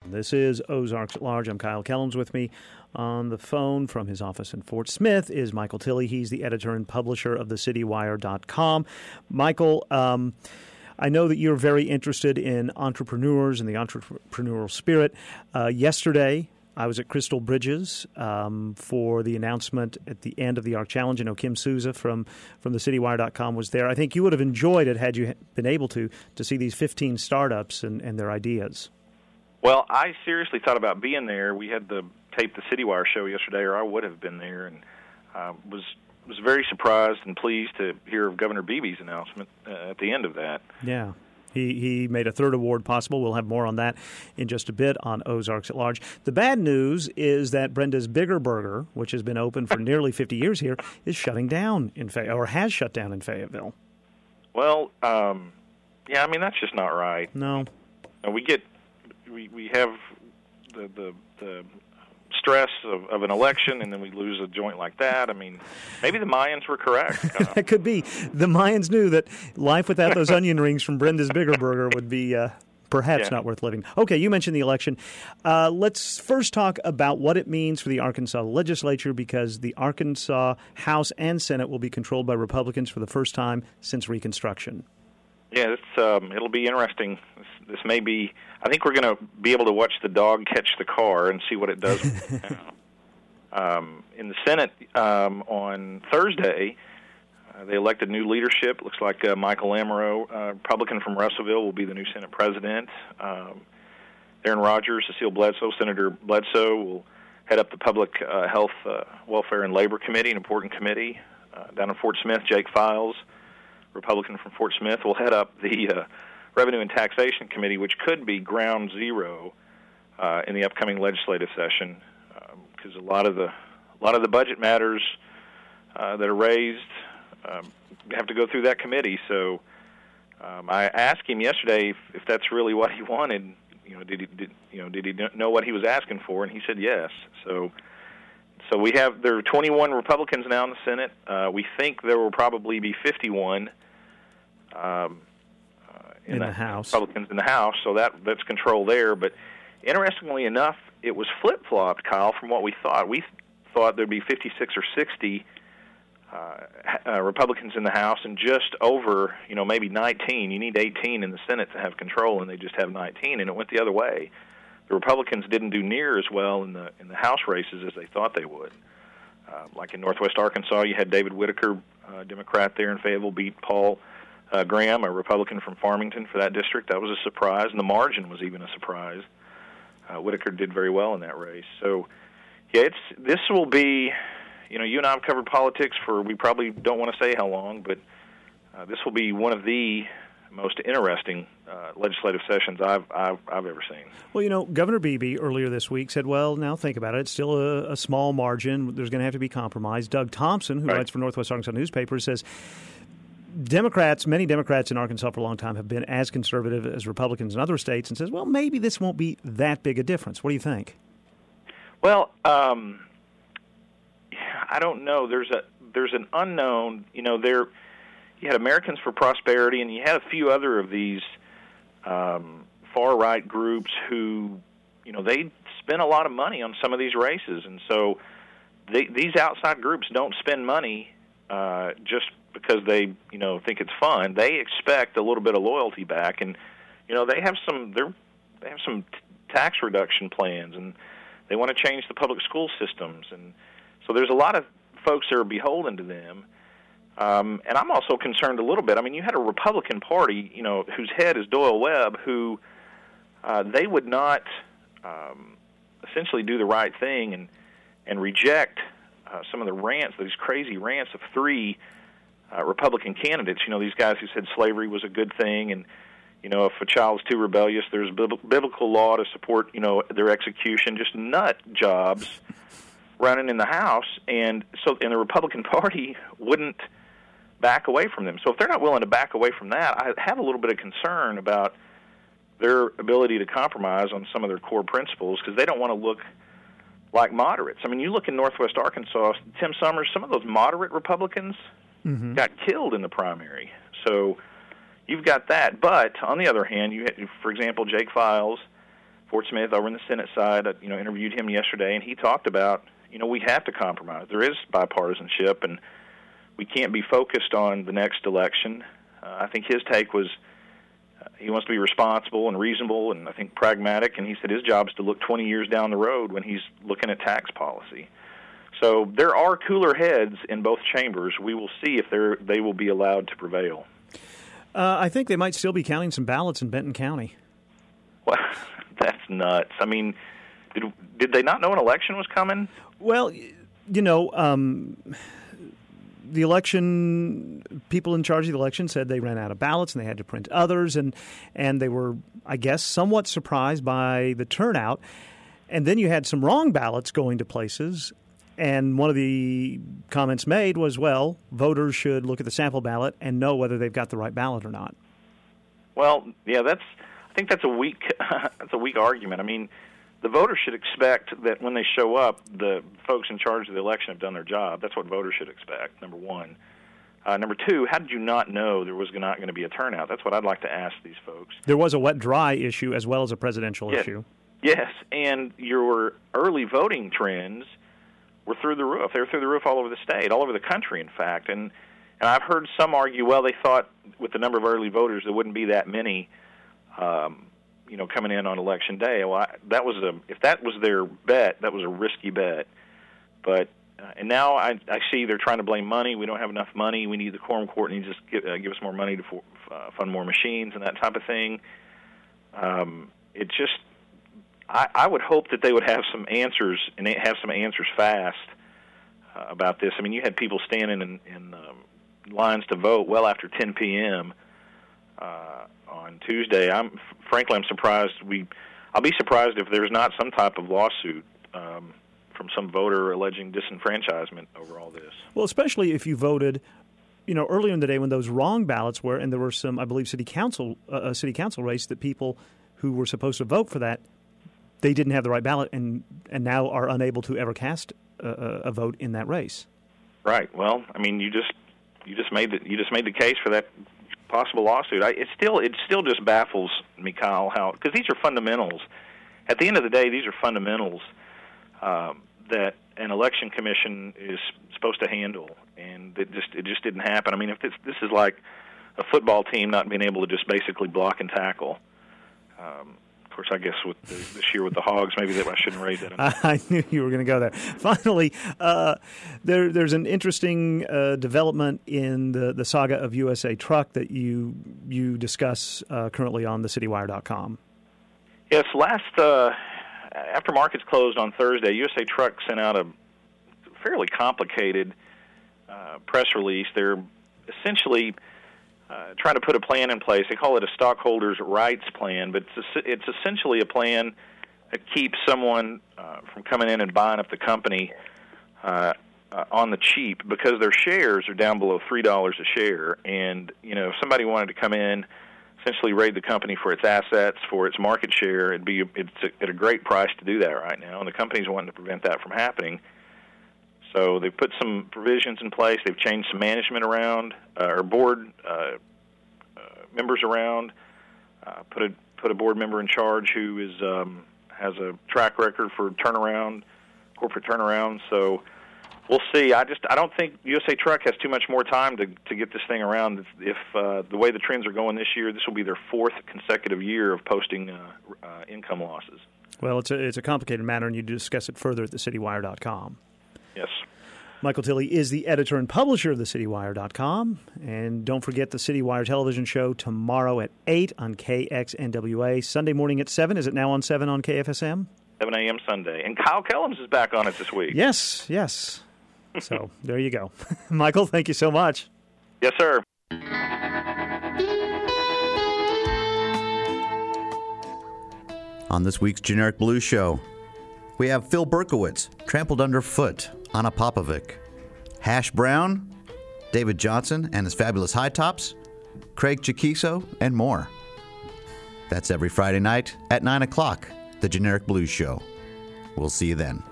This is Ozarks at Large. I'm Kyle Kellums. With me on the phone from his office in Fort Smith is Michael Tilley. He's the editor and publisher of thecitywire.com. Michael, I know that you're very interested in entrepreneurs and the entrepreneurial spirit. Yesterday, I was at Crystal Bridges for the announcement at the end of the ARC Challenge. I know Kim Souza from thecitywire.com was there. I think you would have enjoyed it had you been able to see these 15 startups and their ideas. Well, I seriously thought about being there. We had the tape the CityWire show yesterday, or I would have been there, and was very surprised and pleased to hear of Governor Beebe's announcement at the end of that. Yeah. He made a third award possible. We'll have more on that in just a bit on Ozarks at Large. The bad news is that Brenda's Bigger Burger, which has been open for nearly 50 years here, is shutting down in or has shut down in Fayetteville. Well, yeah, I mean, that's just not right. No. We have the stress of an election, and then we lose a joint like that. I mean, maybe the Mayans were correct. That could be. The Mayans knew that life without those onion rings from Brenda's Bigger Burger would be perhaps not worth living. Okay, you mentioned the election. Let's first talk about what it means for the Arkansas legislature, because the Arkansas House and Senate will be controlled by Republicans for the first time since Reconstruction. Yeah, it'll be interesting. This may be. I think we're going to be able to watch the dog catch the car and see what it does. In the Senate on Thursday, they elected new leadership. Looks like Michael Amaro, Republican from Russellville, will be the new Senate president. Aaron Rodgers, Cecile Bledsoe, Senator Bledsoe will head up the Public Health, Welfare, and Labor Committee, an important committee. Down in Fort Smith, Jake Files, Republican from Fort Smith, will head up the Revenue and Taxation Committee, which could be ground zero in the upcoming legislative session, because a lot of the budget matters that are raised have to go through that committee. So I asked him yesterday if that's really what he wanted. Did he know what he was asking for? And he said yes. So there are 21 Republicans now in the Senate. We think there will probably be 51. In the House. Republicans in the House, so that's control there. But interestingly enough, it was flip-flopped, Kyle, from what we thought. We thought there'd be 56 or 60 Republicans in the House and just over, maybe 19. You need 18 in the Senate to have control, and they just have 19, and it went the other way. The Republicans didn't do near as well in the House races as they thought they would. Like in Northwest Arkansas, you had David Whitaker, Democrat there in Fayetteville, beat Paul Graham, a Republican from Farmington, for that district. That was a surprise, and the margin was even a surprise. Whitaker did very well in that race. So, yeah, this will be, you and I have covered politics for, we probably don't want to say how long, but this will be one of the most interesting legislative sessions I've ever seen. Well, Governor Beebe earlier this week said, well, now think about it. It's still a small margin. There's going to have to be compromise. Doug Thompson, who writes for Northwest Arkansas newspaper, says many Democrats in Arkansas for a long time have been as conservative as Republicans in other states, and says, well, maybe this won't be that big a difference. What do you think? Well, I don't know. There's an unknown. You had Americans for Prosperity, and you had a few other of these far-right groups who, they spend a lot of money on some of these races, and so these outside groups don't spend money just because they, think it's fun. They expect a little bit of loyalty back, and they have some tax reduction plans, and they want to change the public school systems, and so there's a lot of folks that are beholden to them. And I'm also concerned a little bit. I mean, you had a Republican Party, whose head is Doyle Webb, who they would not essentially do the right thing and reject some of the rants, these crazy rants of three Republican candidates. These guys who said slavery was a good thing, and if a child's too rebellious, there's biblical law to support their execution. Just nut jobs running in the House, and the Republican Party wouldn't back away from them. So if they're not willing to back away from that, I have a little bit of concern about their ability to compromise on some of their core principles, because they don't want to look like moderates. I mean, you look in Northwest Arkansas, Tim Summers, some of those moderate Republicans got killed in the primary. So you've got that. But on the other hand, you had, for example, Jake Files Fort Smith over in the Senate side, interviewed him yesterday, and he talked about, we have to compromise. There is bipartisanship, and we can't be focused on the next election. I think his take was he wants to be responsible and reasonable and I think pragmatic, and he said his job is to look 20 years down the road when he's looking at tax policy. So there are cooler heads in both chambers. We will see if they will be allowed to prevail. I think they might still be counting some ballots in Benton County. Well, that's nuts. I mean, did they not know an election was coming? Well, the election, people in charge of the election said they ran out of ballots and they had to print others, and they were, I guess, somewhat surprised by the turnout. And then you had some wrong ballots going to places, and one of the comments made was, well, voters should look at the sample ballot and know whether they've got the right ballot or not. Well, yeah, I think that's a weak argument. I mean, the voters should expect that when they show up, the folks in charge of the election have done their job. That's what voters should expect, number one. Number two, how did you not know there was not going to be a turnout? That's what I'd like to ask these folks. There was a wet-dry issue as well as a presidential issue. Yes, and your early voting trends were through the roof. They were through the roof all over the state, all over the country, in fact. And I've heard some argue, well, they thought with the number of early voters there wouldn't be that many coming in on Election Day. Well, if that was their bet, that was a risky bet. But and now I see they're trying to blame money. We don't have enough money. We need the quorum court and just give us more money to fund more machines and that type of thing. I would hope that they would have some answers and have some answers fast about this. I mean, you had people standing in lines to vote well after 10 p.m. On Tuesday. I'm surprised. I'll be surprised if there's not some type of lawsuit from some voter alleging disenfranchisement over all this. Well, especially if you voted, earlier in the day when those wrong ballots were, and there were some, I believe, city council race that people who were supposed to vote for that, they didn't have the right ballot and now are unable to ever cast a vote in that race. Right. Well, I mean, you just made the case for that possible lawsuit. It still just baffles me, Kyle, how, because these are fundamentals. At the end of the day, these are fundamentals that an election commission is supposed to handle, and it just didn't happen. I mean, if this is like a football team not being able to just basically block and tackle. Of course, I guess with this year with the Hogs, maybe I shouldn't raise that. I knew you were going to go there. Finally, there's an interesting development in the saga of USA Truck that you discuss currently on thecitywire.com. Yes, after markets closed on Thursday, USA Truck sent out a fairly complicated press release. They're essentially trying to put a plan in place. They call it a stockholders' rights plan, but it's essentially a plan that keeps someone from coming in and buying up the company on the cheap because their shares are down below $3 a share. And if somebody wanted to come in, essentially raid the company for its assets, for its market share, it's at a great price to do that right now, and the company's wanting to prevent that from happening. So they've put some provisions in place. They've changed some management around, or board members around. Put a board member in charge who has a track record for corporate turnaround. So we'll see. I don't think USA Truck has too much more time to get this thing around. If the way the trends are going this year, this will be their fourth consecutive year of posting income losses. Well, it's a complicated matter, and you discuss it further at thecitywire.com. Yes. Michael Tilley is the editor and publisher of thecitywire.com. And don't forget the Citywire television show tomorrow at 8 on KXNWA. Sunday morning at 7. Is it now on 7 on KFSM? 7 a.m. Sunday. And Kyle Kellums is back on it this week. Yes. So there you go. Michael, thank you so much. Yes, sir. On this week's Generic Blues Show, we have Phil Berkowitz, Trampled Underfoot, Anna Popovic, Hash Brown, David Johnson and his Fabulous High Tops, Craig Chiquiso, and more. That's every Friday night at 9 o'clock, the Generic Blues Show. We'll see you then.